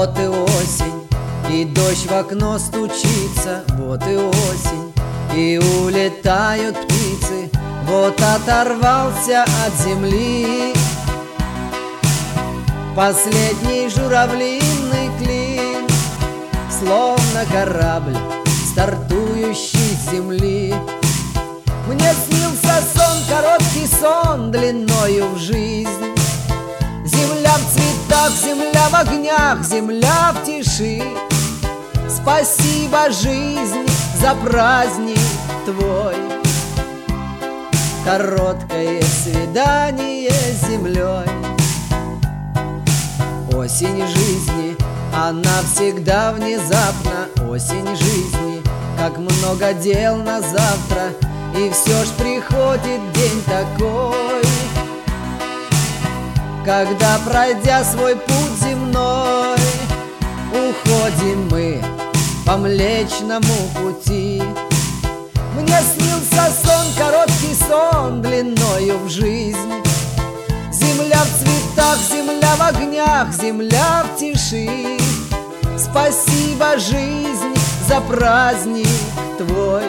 Вот и осень, и дождь в окно стучится. Вот и осень, и улетают птицы. Вот оторвался от земли последний журавлиный клин, словно корабль, стартующий с земли. Мне снился сон, короткий сон, длиною в жизнь. Земля в цветах, земля в огнях, земля в тиши. Спасибо, жизнь, за праздник твой. Короткое свидание с землей. Осень жизни, она всегда внезапна. Осень жизни, как много дел на завтра. И все ж приходит день такой, когда, пройдя свой путь земной, уходим мы по Млечному пути. Мне снился сон, короткий сон, длиною в жизнь. Земля в цветах, земля в огнях, земля в тиши. Спасибо, жизнь, за праздник твой.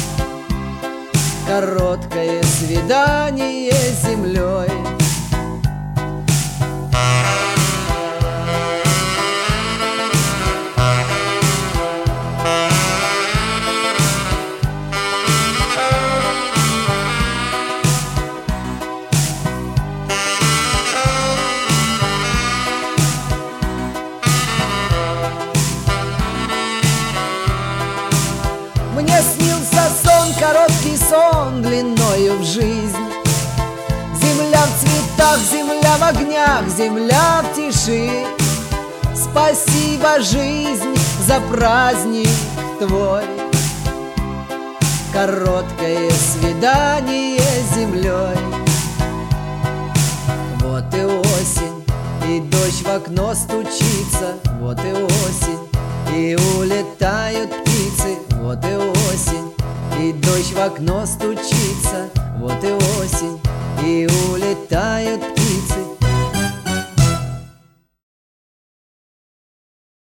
Короткое свидание с землей. Мне снился сон, короткий сон, длиною в жизнь. Земля в цветах, земля в огнях, земля в тиши. Спасибо, жизнь, за праздник твой. Короткое свидание с землей. Вот и осень, и дождь в окно стучится. Вот и осень, и улетают птицы. Вот и осень, и дождь в окно стучится. Вот и осень, и улетают птицы.